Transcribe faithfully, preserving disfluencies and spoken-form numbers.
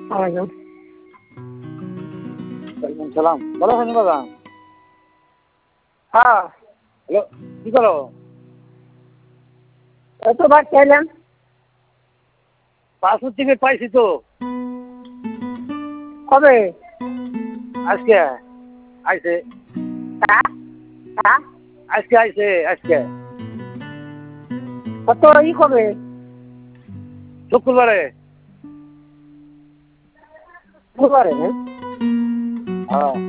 ওয়ালাইকুম ওয়ালাইকুম সালাম। ভালো আছেন দাদা? হ্যাঁ হ্যালো, কি করো? এত ভাত চাইলাম পাসপোর্ট টিকিট পাইছি তো কবে আজকে আইছে হ্যাঁ হ্যাঁ আজকে আইছে আজকে কত ই কবে শুক্রবারে। বুধবারে হ্যাঁ হ্যাঁ